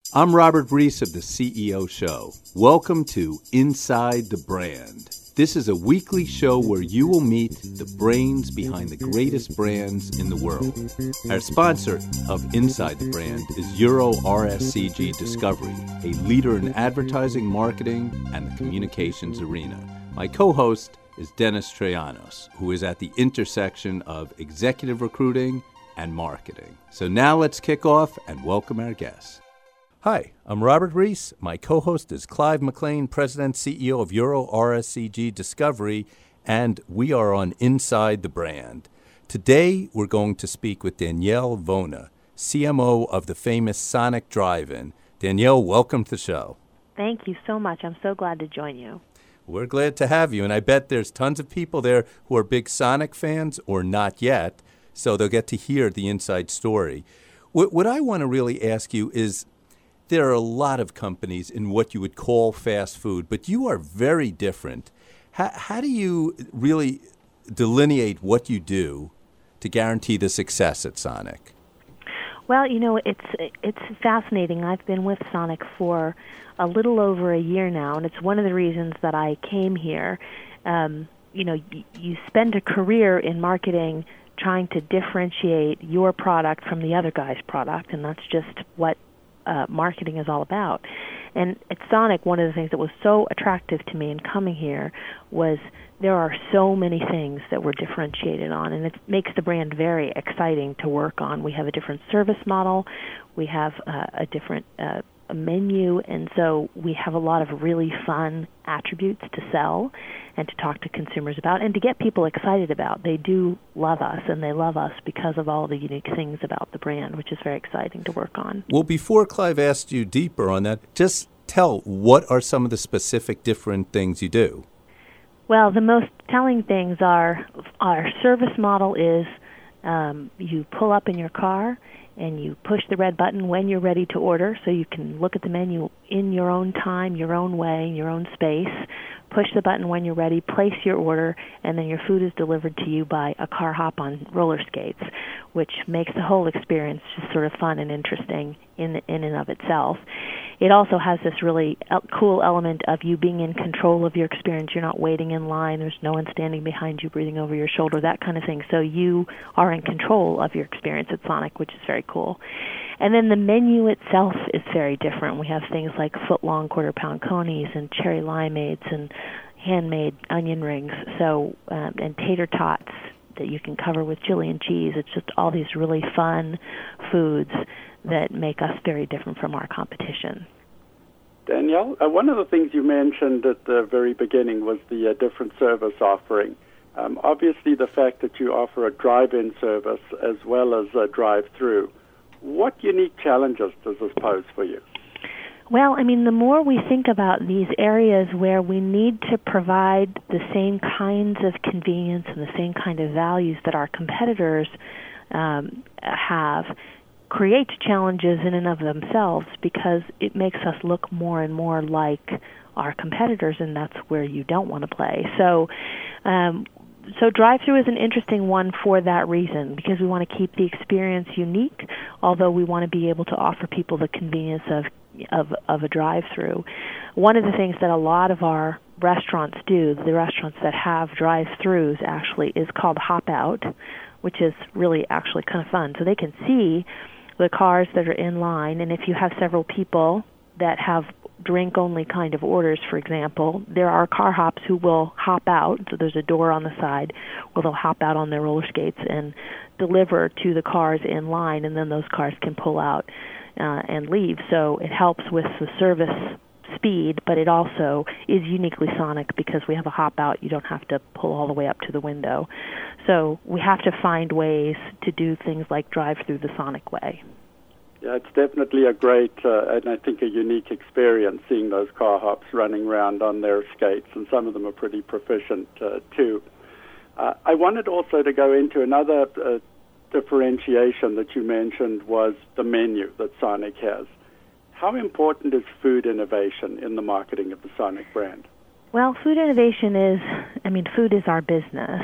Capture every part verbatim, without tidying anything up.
I'm Robert Reese of the C E O Show. Welcome to Inside the Brand. This is a weekly show where you will meet the brains behind the greatest brands in the world. Our sponsor of Inside the Brand is Euro R S C G Discovery, a leader in advertising, marketing, and the communications arena. My co-host is Dennis Trianos, who is at the intersection of executive recruiting and marketing. So now let's kick off and welcome our guests. Hi, I'm Robert Reese. My co-host is Clive McLean, President C E O of Euro R S C G Discovery, and we are on Inside the Brand. Today, we're going to speak with Danielle Vona, C M O of the famous Sonic Drive-In. Danielle, welcome to the show. Thank you so much. I'm so glad to join you. We're glad to have you, and I bet there's tons of people there who are big Sonic fans or not yet, so they'll get to hear the inside story. What, what I want to really ask you is, there are a lot of companies in what you would call fast food, but you are very different. How, how do you really delineate what you do to guarantee the success at Sonic? Well, you know, it's it's fascinating. I've been with Sonic for a little over a year now, and it's one of the reasons that I came here. Um, you know, y- you spend a career in marketing trying to differentiate your product from the other guy's product, and that's just what Uh, marketing is all about. And at Sonic, one of the things that was so attractive to me in coming here was there are so many things that we're differentiated on, and it makes the brand very exciting to work on. We have a different service model, we have uh, a different uh, a menu, and so we have a lot of really fun attributes to sell and to talk to consumers about and to get people excited about. They do love us, and they love us because of all the unique things about the brand, which is very exciting to work on. Well, before Clive asked you deeper on that, just tell what are some of the specific different things you do? Well, the most telling things are our service model is um, you pull up in your car and you push the red button when you're ready to order, so you can look at the menu in your own time, your own way, your own space. Push the button when you're ready, place your order, and then your food is delivered to you by a car hop on roller skates, which makes the whole experience just sort of fun and interesting in in and of itself. It also has this really cool element of you being in control of your experience. You're not waiting in line. There's no one standing behind you breathing over your shoulder, that kind of thing. So you are in control of your experience at Sonic, which is very cool. And then the menu itself is very different. We have things like foot-long quarter-pound conies and cherry limeades and handmade onion rings, so um, and tater tots that you can cover with chili and cheese. It's just all these really fun foods that make us very different from our competition. Danielle, uh, one of the things you mentioned at the very beginning was the uh, different service offering. Um, obviously, the fact that you offer a drive-in service as well as a drive-through. What unique challenges does this pose for you? Well, I mean, the more we think about these areas where we need to provide the same kinds of convenience and the same kind of values that our competitors um, have, creates challenges in and of themselves because it makes us look more and more like our competitors, and that's where you don't want to play. So, um, So drive-through is an interesting one for that reason, because we want to keep the experience unique, although we want to be able to offer people the convenience of of, of a drive-through. One of the things that a lot of our restaurants do, the restaurants that have drive-throughs actually, is called Hop Out, which is really actually kind of fun. So they can see the cars that are in line, and if you have several people that have drink-only kind of orders, for example, there are car hops who will hop out, so there's a door on the side where they'll hop out on their roller skates and deliver to the cars in line, and then those cars can pull out uh, and leave. So it helps with the service speed, but it also is uniquely Sonic because we have a hop out. You don't have to pull all the way up to the window. So we have to find ways to do things like drive through the Sonic way. Yeah, it's definitely a great uh, and I think a unique experience seeing those car hops running around on their skates, and some of them are pretty proficient uh, too. Uh, I wanted also to go into another uh, differentiation that you mentioned was the menu that Sonic has. How important is food innovation in the marketing of the Sonic brand? Well, food innovation is, I mean, food is our business.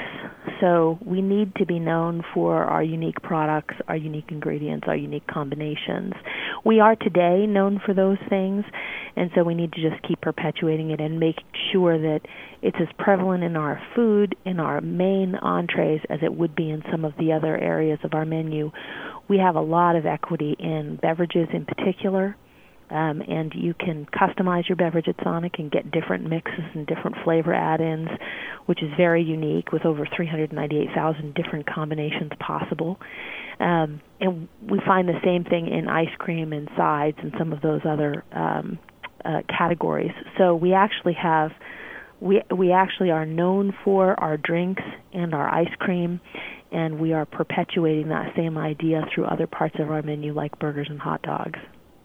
So we need to be known for our unique products, our unique ingredients, our unique combinations. we are today known for those things, and so we need to just keep perpetuating it and make sure that it's as prevalent in our food, in our main entrees, as it would be in some of the other areas of our menu. We have a lot of equity in beverages in particular. Um, and you can customize your beverage at Sonic and get different mixes and different flavor add-ins, which is very unique with over three hundred ninety-eight thousand different combinations possible. Um, and we find the same thing in ice cream and sides and some of those other um, uh, categories. So we actually have, we we actually are known for our drinks and our ice cream, and we are perpetuating that same idea through other parts of our menu like burgers and hot dogs.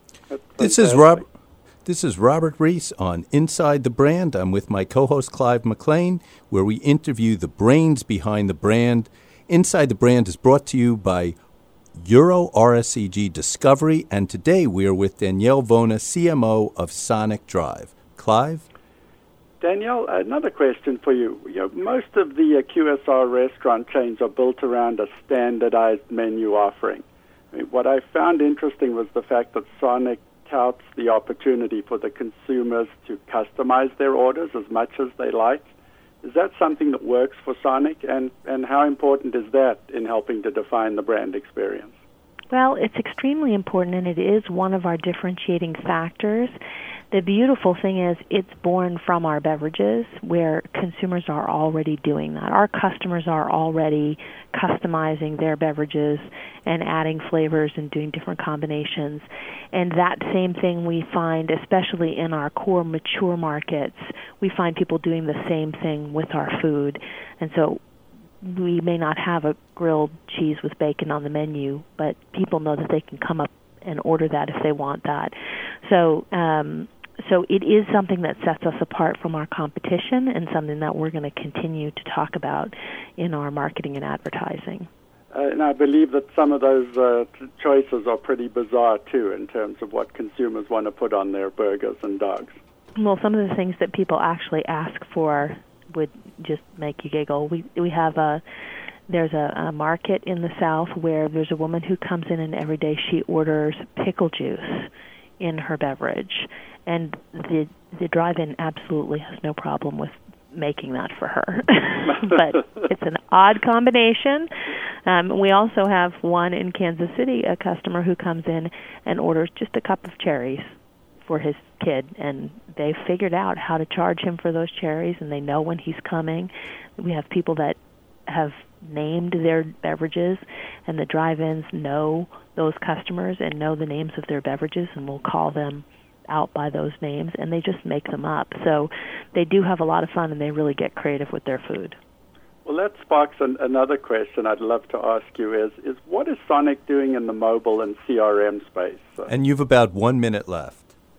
This is Rob. This is Robert Reese on Inside the Brand. I'm with my co-host Clive McLean, where we interview the brains behind the brand. Inside the Brand is brought to you by Euro R S C G Discovery, and today we are with Danielle Vona, C M O of Sonic Drive. Clive? Danielle, another question for you. You know, most of the uh, Q S R restaurant chains are built around a standardized menu offering. I mean, what I found interesting was the fact that Sonic touts the opportunity for the consumers to customize their orders as much as they like. Is that something that works for Sonic, and, and how important is that in helping to define the brand experience? Well, it's extremely important, and it is one of our differentiating factors. The beautiful thing is it's born from our beverages, where consumers are already doing that. Our customers are already customizing their beverages and adding flavors and doing different combinations. And that same thing we find, especially in our core mature markets, we find people doing the same thing with our food. And so we may not have a grilled cheese with bacon on the menu, but people know that they can come up and order that if they want that. So um, so it is something that sets us apart from our competition, and something that we're going to continue to talk about in our marketing and advertising. Uh, and I believe that some of those uh, choices are pretty bizarre, too, in terms of what consumers want to put on their burgers and dogs. Well, some of the things that people actually ask for would just make you giggle. We we have a there's a, a market in the South where there's a woman who comes in, and every day she orders pickle juice in her beverage, and the the drive-in absolutely has no problem with making that for her. But it's an odd combination. Um, we also have one in Kansas City, a customer who comes in and orders just a cup of cherries for his kid, and they figured out how to charge him for those cherries, and they know when he's coming. We have people that have named their beverages, and the drive-ins know those customers and know the names of their beverages, and will call them out by those names, and they just make them up. So they do have a lot of fun, and they really get creative with their food. Well, that sparks an, another question I'd love to ask you is, is what is Sonic doing in the mobile and C R M space? And you've about one minute left.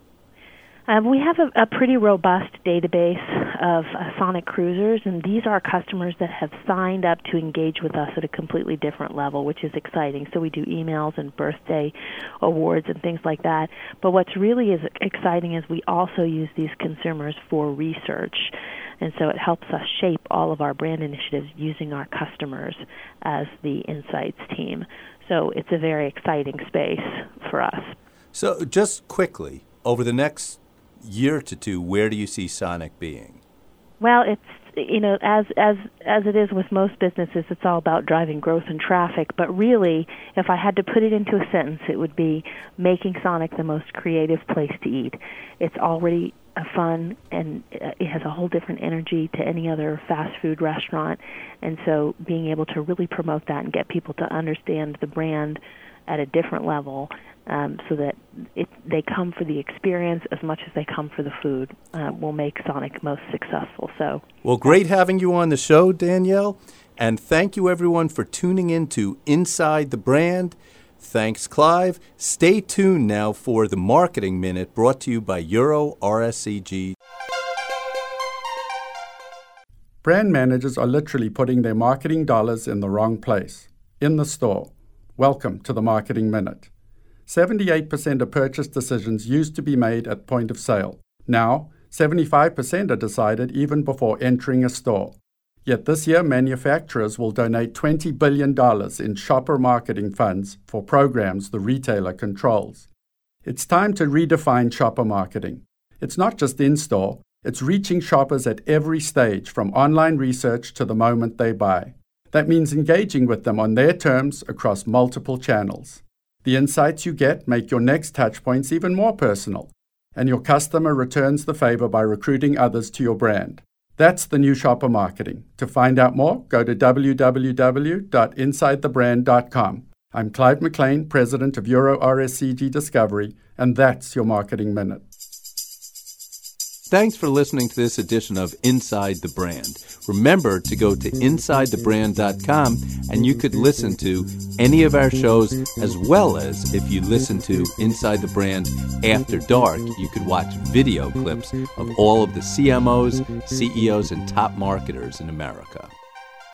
Um, we have a, a pretty robust database of uh, Sonic cruisers, and these are customers that have signed up to engage with us at a completely different level, which is exciting. So we do emails and birthday awards and things like that. But what's really is exciting is we also use these consumers for research, and so it helps us shape all of our brand initiatives using our customers as the insights team. So it's a very exciting space for us. So just quickly, over the next year to two, where do you see Sonic being? Well, it's, you know, as as as it is with most businesses, it's all about driving growth and traffic. But really, if I had to put it into a sentence, it would be making Sonic the most creative place to eat. It's already a fun, and it has a whole different energy to any other fast food restaurant. And so being able to really promote that and get people to understand the brand at a different level, Um, so that it, they come for the experience as much as they come for the food, uh, will make Sonic most successful. So, well, great having you on the show, Danielle, and thank you everyone for tuning in to Inside the Brand. Thanks, Clive. Stay tuned now for the Marketing Minute, brought to you by Euro R S C G. Brand managers are literally putting their marketing dollars in the wrong place, in the store. Welcome to the Marketing Minute. seventy-eight percent of purchase decisions used to be made at point of sale. Now, seventy-five percent are decided even before entering a store. Yet this year, manufacturers will donate twenty billion dollars in shopper marketing funds for programs the retailer controls. It's time to redefine shopper marketing. It's not just in-store, it's reaching shoppers at every stage, from online research to the moment they buy. That means engaging with them on their terms across multiple channels. The insights you get make your next touchpoints even more personal, and your customer returns the favor by recruiting others to your brand. That's the new shopper marketing. To find out more, go to w w w dot inside the brand dot com. I'm Clive McLean, president of Euro R S C G Discovery, and that's your Marketing Minute. Thanks for listening to this edition of Inside the Brand. Remember to go to inside the brand dot com and you could listen to any of our shows, as well as if you listen to Inside the Brand After Dark, you could watch video clips of all of the C M Os, C E Os, and top marketers in America.